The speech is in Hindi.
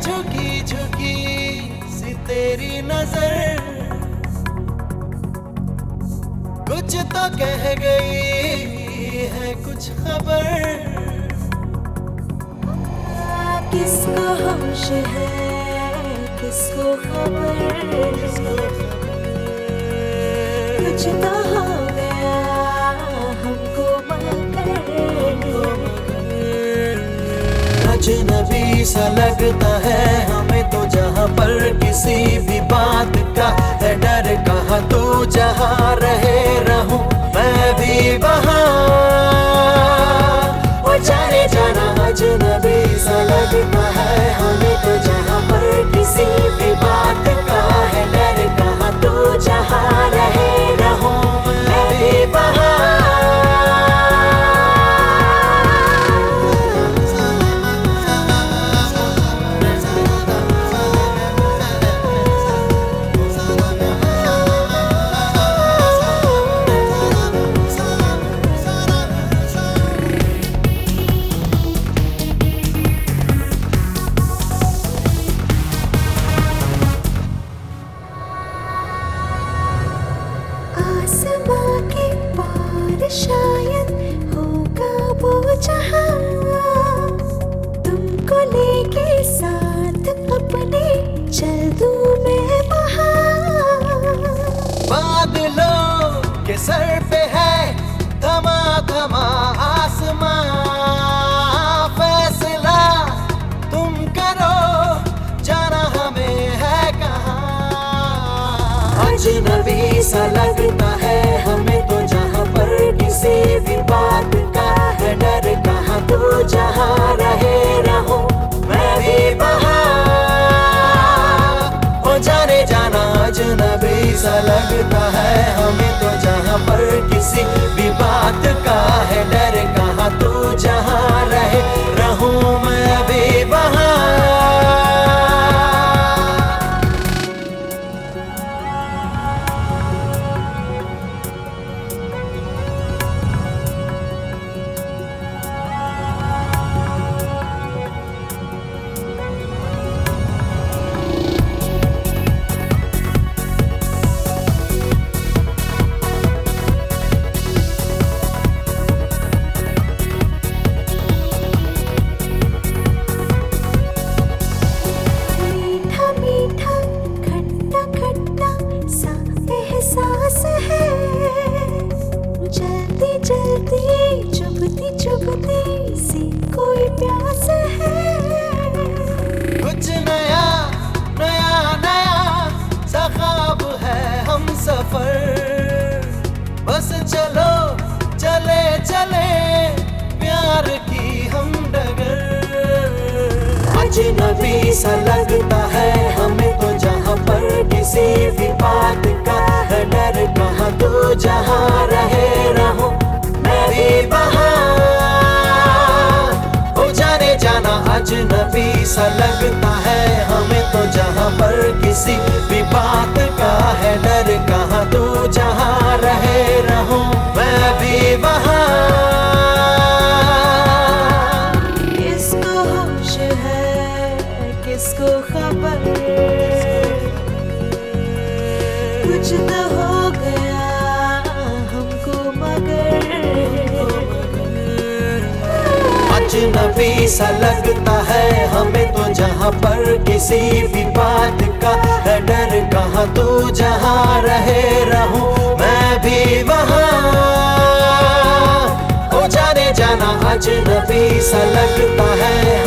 झुकी झुकी सी तेरी नजर कुछ तो कह गई है कुछ खबर। किसको होश है किसको खबर, कुछ तो हो गया हमको मगर। अजनबी सा लगता है हमें तो जहाँ पर किसी भी बात का है डर, कहाँ तू जहाँ रहे रहूं मैं भी वहाँ। वो जाने जाना अजनबी सा लगता है हमें तो जहाँ पर किसी भी बात का है डर, कहाँ तू जहाँ रहे रहूं मैं भी वहाँ। आसमां के पार शायद होगा वो जहां, तुमको लेके साथ अपने चल दूं मैं वहां। बादलों के सर पे है थमा थमा आसमां, फैसला तुम करो जाना हमें है कहाँ। अजनबी सा लगता है हमें तो जहाँ पर किसी भी बात का है डर, कहाँ तू जहाँ रहे रहूं मैं भी वहाँ। ओ जाने जाना अजनबी सा लगता है हमें तो जहाँ पर किसी भी बात का है डर, कहाँ तू जहाँ रहे रहूं मैं भी वहाँ। जलती चुभती चुभती सी कोई प्यास है। कुछ नया नया नया सा ख्वाब है हम सफर, बस चलो चले चले प्यार की हम डगर। अजनबी सा लगता है हमें तो जहाँ पर किसी भी बात का है डर, कहाँ तू जहाँ रहे रहूं मैं भी वहाँ। हो जाने जाना अजनबी सा लगता है हमें तो जहाँ पर किसी भी बात का है डर, कहाँ तू जहाँ रहे रहूं मैं भी वहाँ। किसको होश है किसको खबर, कुछ तो हो गया हमको मगर। अजनबी सा लगता है हमें तो जहाँ पर किसी भी बात का है डर, कहाँ तू जहाँ रहे रहूं मैं भी वहाँ। हो जाने जाना अजनबी सा लगता है